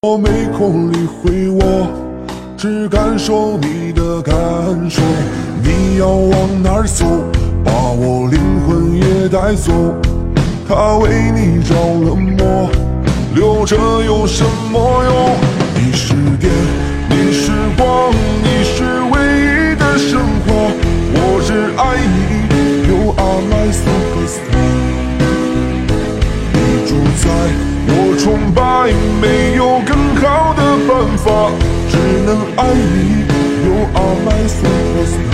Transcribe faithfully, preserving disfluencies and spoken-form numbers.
我没空理会我，只感受你的感受。你要往哪儿走，把我灵魂也带走。他为你着了魔，留着有什么用？你是电，你是光，你是唯一的神话。我只爱你，You are my superstar。你主宰。我崇拜，没有更好的办法，只能爱你。You are my superstar。